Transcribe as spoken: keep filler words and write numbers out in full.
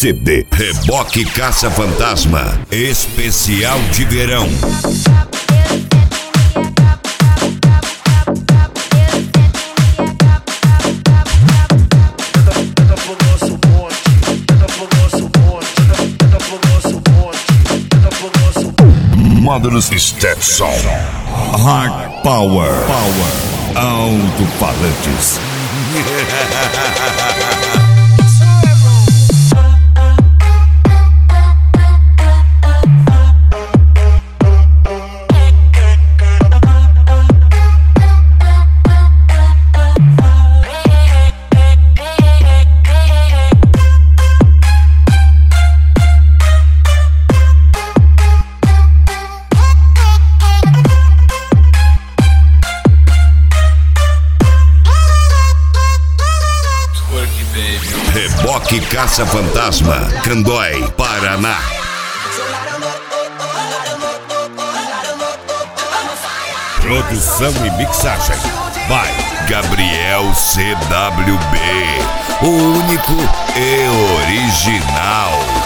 C D. Reboque Caça Fantasma, especial de verão. Módulos Stetson, Hard Power, Power, alto-falantes. Reboque Caça Fantasma, Candói, Paraná. Produção e mixagem by Gabriel C W B, o único e original.